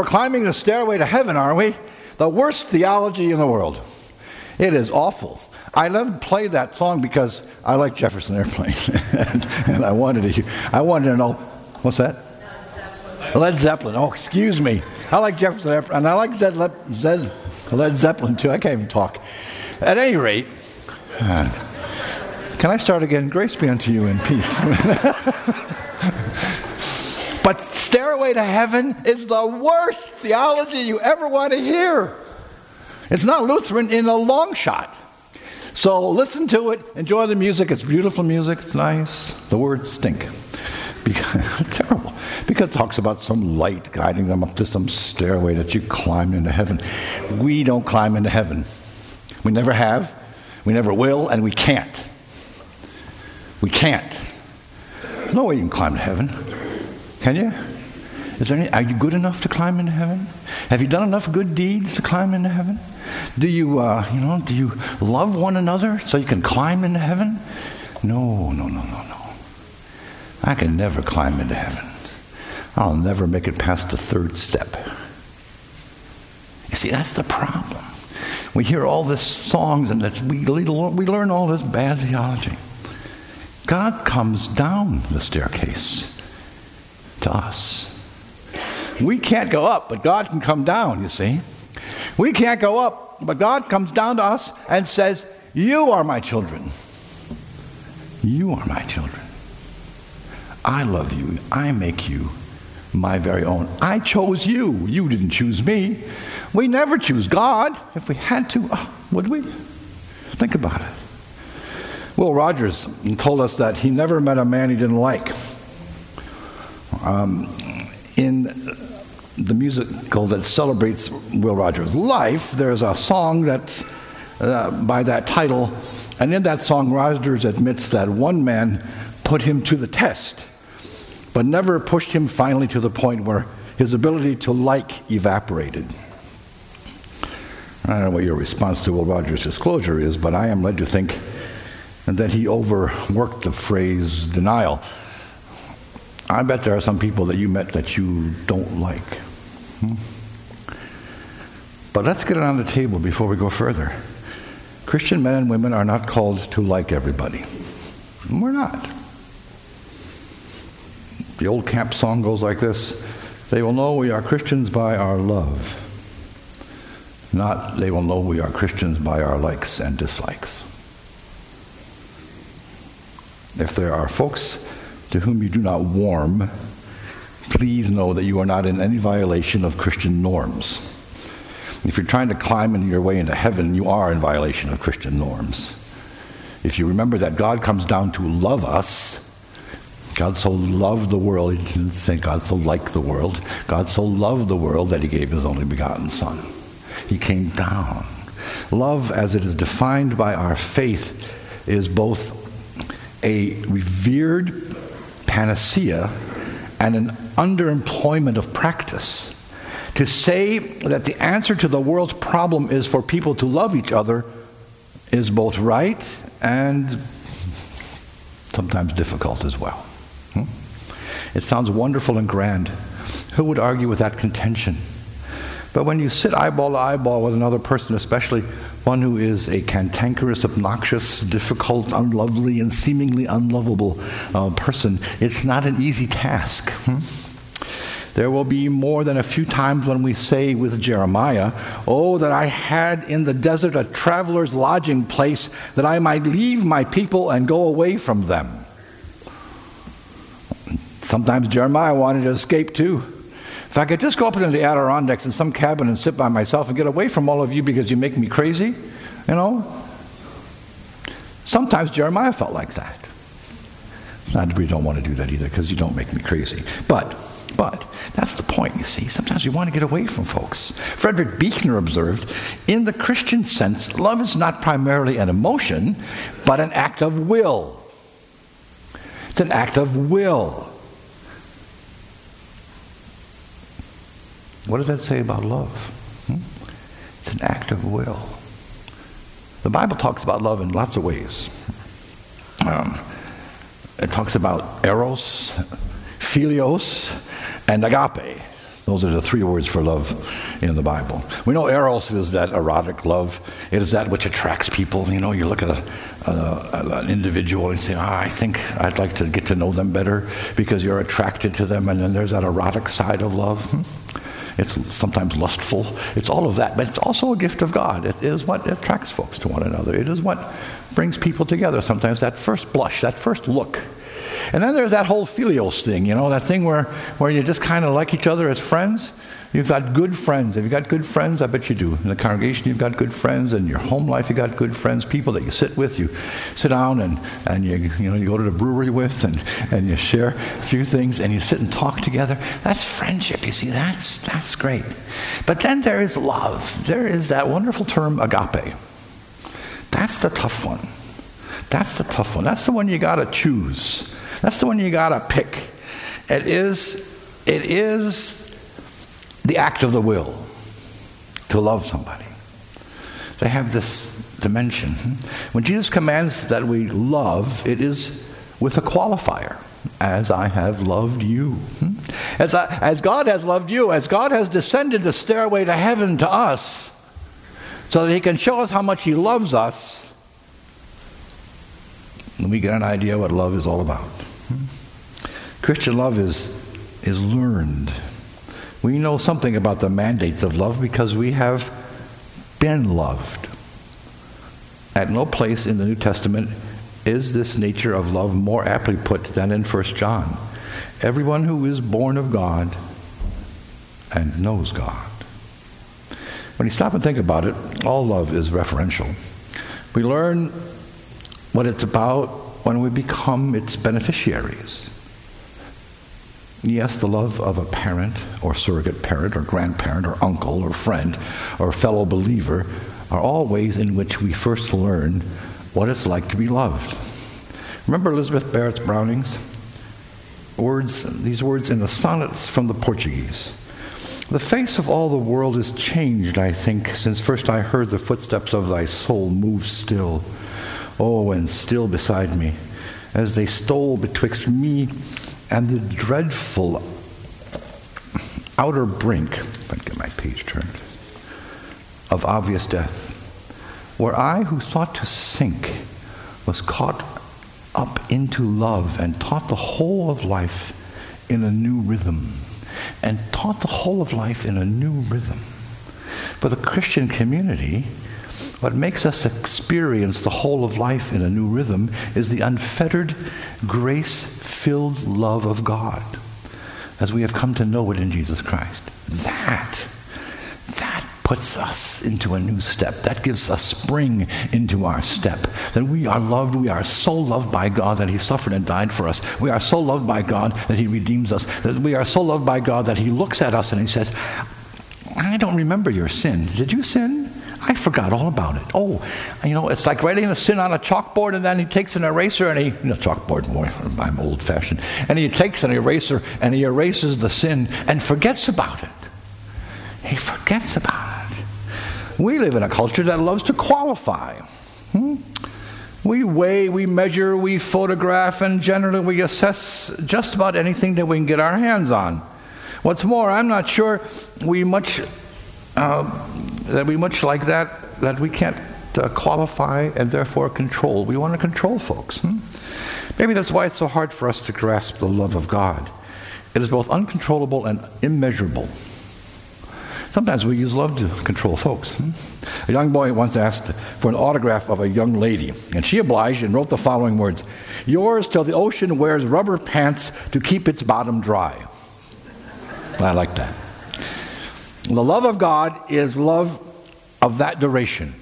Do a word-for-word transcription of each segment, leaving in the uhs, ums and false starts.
we're climbing the stairway to heaven, aren't we? The worst theology in the world. It is awful. I let him play that song because I like Jefferson Airplane, and, and I wanted to hear, I wanted to know, what's that? Led Zeppelin. Oh, excuse me. I like Jefferson Airplane, and I like Zed, Zed, Led Zeppelin too. I can't even talk. At any rate, uh, can I start again? Grace be unto you in peace. But Stairway to Heaven is the worst theology you ever want to hear. It's not Lutheran in a long shot. So listen to it, enjoy the music. It's beautiful music, it's nice. The words stink. Because, terrible. Because it talks about some light guiding them up to some stairway that you climb into heaven. We don't climb into heaven. We never have, we never will, and we can't. We can't. There's no way you can climb to heaven. Can you? Is there any, are you good enough to climb into heaven? Have you done enough good deeds to climb into heaven? Do you, uh, you know, do you love one another so you can climb into heaven? No, no, no, no, no. I can never climb into heaven. I'll never make it past the third step. You see, that's the problem. We hear all this songs and that's, we, we learn all this bad theology. God comes down the staircase to us. We can't go up, but God can come down, you see. We can't go up, but God comes down to us and says, you are my children. You are my children. I love you. I make you my very own. I chose you. You didn't choose me. We never choose God. If we had to, oh, would we? Think about it. Will Rogers told us that he never met a man he didn't like. Um, in the musical that celebrates Will Rogers' life, there's a song that's uh, by that title, and in that song, Rogers admits that one man put him to the test, but never pushed him finally to the point where his ability to like evaporated. I don't know what your response to Will Rogers' disclosure is, but I am led to think that he overworked the phrase denial. I bet there are some people that you met that you don't like. Hmm? But let's get it on the table before we go further. Christian men and women are not called to like everybody. We're not. The old camp song goes like this: they will know we are Christians by our love. Not they will know we are Christians by our likes and dislikes. If there are folks to whom you do not warm, please know that you are not in any violation of Christian norms. If you're trying to climb into your way into heaven, you are in violation of Christian norms. If you remember that God comes down to love us, God so loved the world, he didn't say God so liked the world, God so loved the world that he gave his only begotten Son. He came down. Love, as it is defined by our faith, is both a revered panacea and an underemployment of practice. To say that the answer to the world's problem is for people to love each other is both right and sometimes difficult as well. Hmm? It sounds wonderful and grand. Who would argue with that contention? But when you sit eyeball to eyeball with another person, especially one who is a cantankerous, obnoxious, difficult, unlovely, and seemingly unlovable uh, person, it's not an easy task. Hmm? There will be more than a few times when we say with Jeremiah, "Oh, that I had in the desert a traveler's lodging place, that I might leave my people and go away from them." Sometimes Jeremiah wanted to escape too. If I could just go up into the Adirondacks in some cabin and sit by myself and get away from all of you because you make me crazy, you know? Sometimes Jeremiah felt like that. Not that we don't want to do that either, because you don't make me crazy. But, but, that's the point, you see. Sometimes you want to get away from folks. Frederick Buechner observed, in the Christian sense, love is not primarily an emotion, but an act of will. It's an act of will. What does that say about love? Hmm? It's an act of will. The Bible talks about love in lots of ways. Um, it talks about eros, philios, and agape. Those are the three words for love in the Bible. We know eros is that erotic love. It is that which attracts people. You know, you look at a, a, an individual and say, ah, I think I'd like to get to know them better because you're attracted to them. And then there's that erotic side of love. It's sometimes lustful. It's all of that. But it's also a gift of God. It is what attracts folks to one another. It is what brings people together. Sometimes that first blush, that first look. And then there's that whole philios thing, you know, that thing where, where you just kind of like each other as friends. You've got good friends. Have you got good friends? I bet you do. In the congregation, you've got good friends. In your home life, you've got good friends, people that you sit with. You sit down and, and you, you, know, you go to the brewery with and, and you share a few things and you sit and talk together. That's friendship. You see, that's, that's great. But then there is love. There is that wonderful term, agape. That's the tough one. That's the tough one. That's the one you got to choose. That's the one you got to pick. It is, it is the act of the will to love somebody. They have this dimension. When Jesus commands that we love, it is with a qualifier. As I have loved you. As, I, as God has loved you, as God has descended the stairway to heaven to us, so that he can show us how much he loves us, and we get an idea what love is all about. Christian love is, is learned. We know something about the mandates of love because we have been loved. At no place in the New Testament is this nature of love more aptly put than in First John. Everyone who is born of God and knows God. When you stop and think about it, all love is referential. We learn what it's about when we become its beneficiaries. Yes, the love of a parent or surrogate parent or grandparent or uncle or friend or fellow believer are all ways in which we first learn what it's like to be loved. Remember Elizabeth Barrett Browning's words, these words in the sonnets from the Portuguese. The face of all the world is changed, I think, since first I heard the footsteps of thy soul move still. Oh, and still beside me, as they stole betwixt me and the dreadful outer brink, if I can get my page turned, of obvious death, where I who thought to sink was caught up into love and taught the whole of life in a new rhythm, and taught the whole of life in a new rhythm. For the Christian community, what makes us experience the whole of life in a new rhythm is the unfettered, grace-filled love of God, as we have come to know it in Jesus Christ. That, that puts us into a new step. That gives a spring into our step. That we are loved, we are so loved by God that he suffered and died for us. We are so loved by God that he redeems us. That we are so loved by God that he looks at us and he says, I don't remember your sin. Did you sin? I forgot all about it. Oh, you know, it's like writing a sin on a chalkboard, and then he takes an eraser and he, you know, chalkboard, boy, I'm old-fashioned, and he takes an eraser and he erases the sin and forgets about it. He forgets about it. We live in a culture that loves to qualify. Hmm? We weigh, we measure, we photograph, and generally we assess just about anything that we can get our hands on. What's more, I'm not sure we much... Uh, that we much like that, that we can't uh, qualify and therefore control. We want to control folks. Hmm? Maybe that's why it's so hard for us to grasp the love of God. It is both uncontrollable and immeasurable. Sometimes we use love to control folks. Hmm? A young boy once asked for an autograph of a young lady, and she obliged and wrote the following words: "Yours till the ocean wears rubber pants to keep its bottom dry." I like that. The love of God is love of that duration.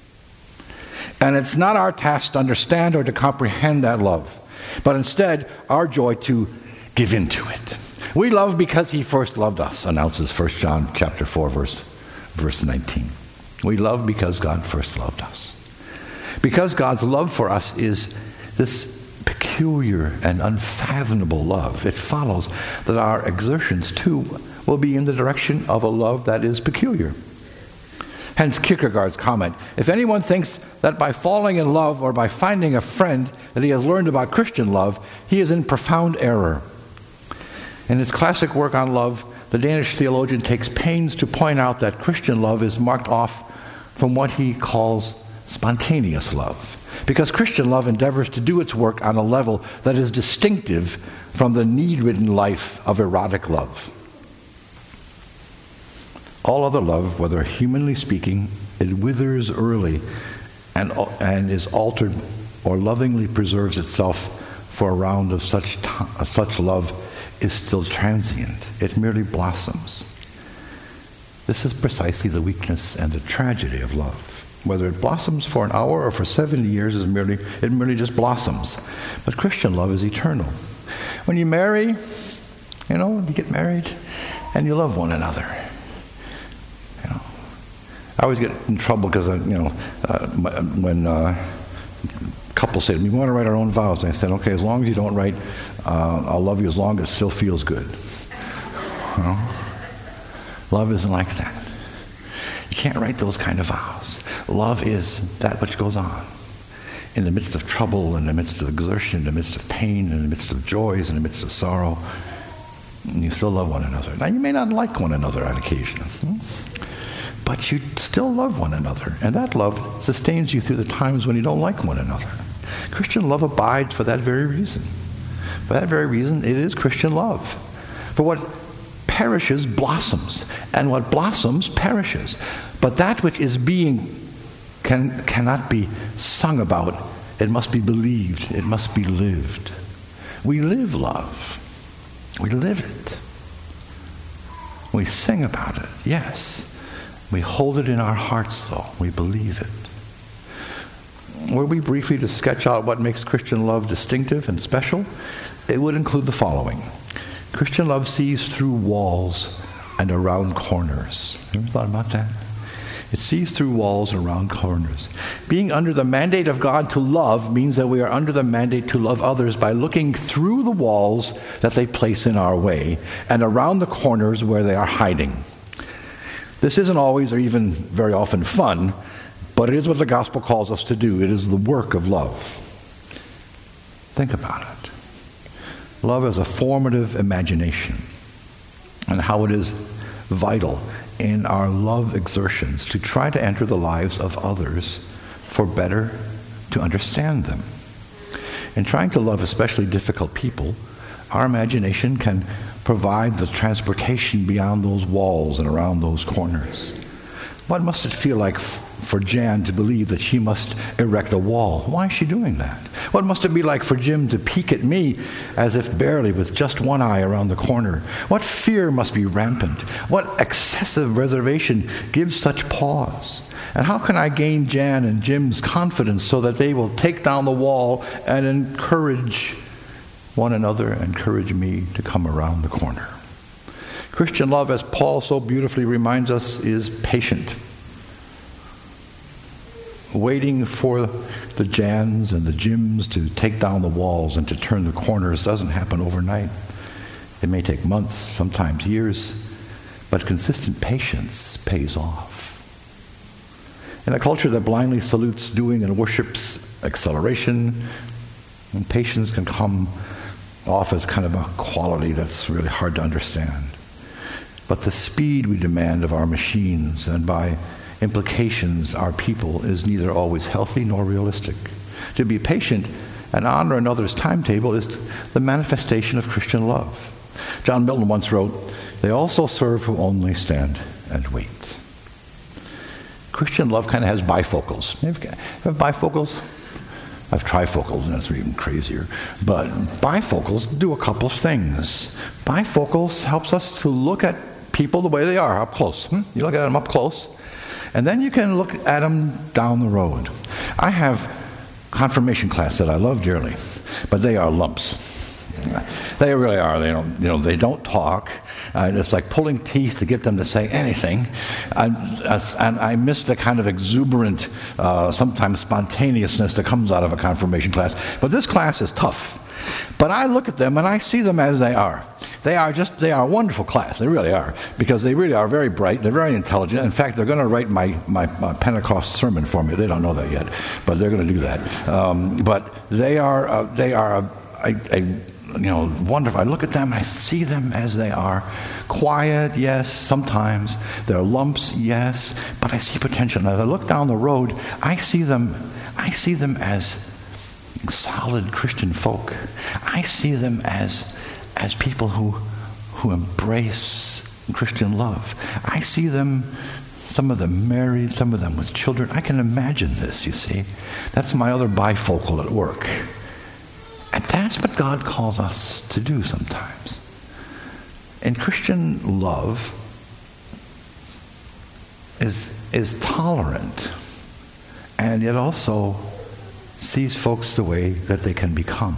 And it's not our task to understand or to comprehend that love, but instead our joy to give into it. We love because he first loved us, announces First John chapter four, verse, verse nineteen. We love because God first loved us. Because God's love for us is this peculiar and unfathomable love, it follows that our exertions too will be in the direction of a love that is peculiar. Hence Kierkegaard's comment, if anyone thinks that by falling in love or by finding a friend that he has learned about Christian love, he is in profound error. In his classic work on love, the Danish theologian takes pains to point out that Christian love is marked off from what he calls spontaneous love, because Christian love endeavors to do its work on a level that is distinctive from the need-ridden life of erotic love. All other love, whether humanly speaking, it withers early and, and is altered or lovingly preserves itself for a round of such t- such love is still transient. It merely blossoms. This is precisely the weakness and the tragedy of love. Whether it blossoms for an hour or for seventy years, is merely it merely just blossoms. But Christian love is eternal. When you marry, you know, you get married and you love one another. You know, I always get in trouble because, uh, you know, uh, when uh, couples say to me, we want to write our own vows. And I said, okay, as long as you don't write, uh, I'll love you as long as it still feels good. You know? Love isn't like that. You can't write those kind of vows. Love is that which goes on. In the midst of trouble, in the midst of exertion, in the midst of pain, in the midst of joys, in the midst of sorrow, and you still love one another. Now, you may not like one another on occasion, hmm? but you still love one another. And that love sustains you through the times when you don't like one another. Christian love abides for that very reason. For that very reason, it is Christian love. For what perishes blossoms, and what blossoms perishes. But that which is being can cannot be sung about. It must be believed. It must be lived. We live love. We live it. We sing about it, yes. We hold it in our hearts, though. We believe it. Were we briefly to sketch out what makes Christian love distinctive and special, it would include the following. Christian love sees through walls and around corners. Ever thought about that? It sees through walls and around corners. Being under the mandate of God to love means that we are under the mandate to love others by looking through the walls that they place in our way and around the corners where they are hiding. This isn't always or even very often fun, but it is what the gospel calls us to do. It is the work of love. Think about it. Love is a formative imagination, and how it is vital in our love exertions to try to enter the lives of others for better to understand them. In trying to love especially difficult people, our imagination can provide the transportation beyond those walls and around those corners. What must it feel like f- for Jan to believe that she must erect a wall? Why is she doing that? What must it be like for Jim to peek at me as if barely with just one eye around the corner? What fear must be rampant? What excessive reservation gives such pause? And how can I gain Jan and Jim's confidence so that they will take down the wall and encourage one another, encourage me to come around the corner? Christian love, as Paul so beautifully reminds us, is patient. Waiting for the Jans and the Jims to take down the walls and to turn the corners doesn't happen overnight. It may take months, sometimes years, but consistent patience pays off. In a culture that blindly salutes doing and worships acceleration, and patience can come off as kind of a quality that's really hard to understand. But the speed we demand of our machines, and by implications our people, is neither always healthy nor realistic. To be patient and honor another's timetable is the manifestation of Christian love. John Milton once wrote, "They also serve who only stand and wait." Christian love kind of has bifocals. You have bifocals? I have trifocals, and that's even crazier. But bifocals do a couple of things. Bifocals helps us to look at people the way they are, up close. Hmm? You look at them up close, and then you can look at them down the road. I have confirmation class that I love dearly, but they are lumps. They really are. They don't, you know, they don't talk. Uh, it's like pulling teeth to get them to say anything. And, and I miss the kind of exuberant, uh, sometimes spontaneousness that comes out of a confirmation class. But this class is tough. But I look at them and I see them as they are. They are just, they are a wonderful class. They really are. Because they really are very bright. They're very intelligent. In fact, they're going to write my, my, my Pentecost sermon for me. They don't know that yet, but they're going to do that. Um, but they are, uh, they are a, a, a you know, wonderful. I look at them, I see them as they are. Quiet, yes, sometimes. There are lumps, yes, but I see potential. And as I look down the road, I see them, I see them as solid Christian folk. I see them as as people who who embrace Christian love. I see them, some of them married, some of them with children. I can imagine this, you see. That's my other bifocal at work. And that's what God calls us to do sometimes. And Christian love is is tolerant, and it also sees folks the way that they can become.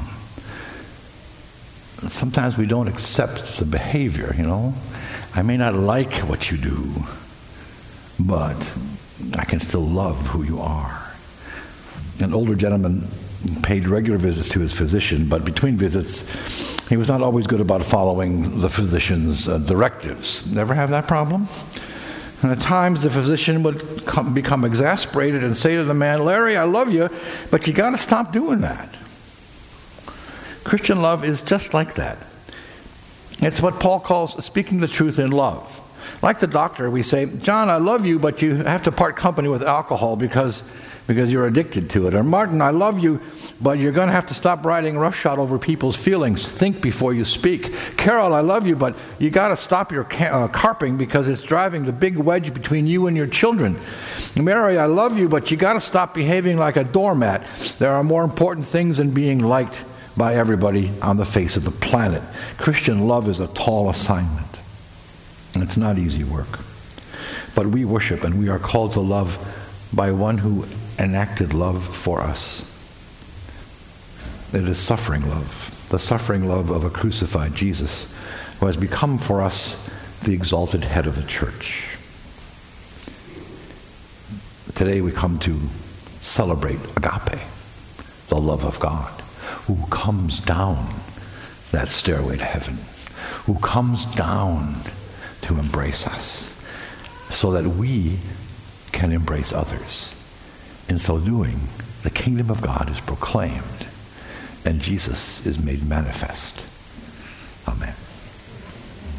Sometimes we don't accept the behavior, you know. I may not like what you do, but I can still love who you are. An older gentleman paid regular visits to his physician, but between visits, he was not always good about following the physician's uh, directives. Never have that problem? And at times the physician would come, become exasperated and say to the man, "Larry, I love you, but you got to stop doing that." Christian love is just like that. It's what Paul calls speaking the truth in love. Like the doctor, we say, "John, I love you, but you have to part company with alcohol because because you're addicted to it." Or, "Martin, I love you, but you're going to have to stop riding roughshod over people's feelings. Think before you speak." "Carol, I love you, but you got to stop your ca- uh, carping because it's driving the big wedge between you and your children." "Mary, I love you, but you got to stop behaving like a doormat. There are more important things than being liked by everybody on the face of the planet." Christian love is a tall assignment. It's not easy work. But we worship, and we are called to love by one who enacted love for us. It is suffering love, the suffering love of a crucified Jesus who has become for us the exalted head of the church. Today we come to celebrate agape, the love of God, who comes down that stairway to heaven, who comes down to embrace us so that we can embrace others. In so doing, the kingdom of God is proclaimed and Jesus is made manifest. Amen.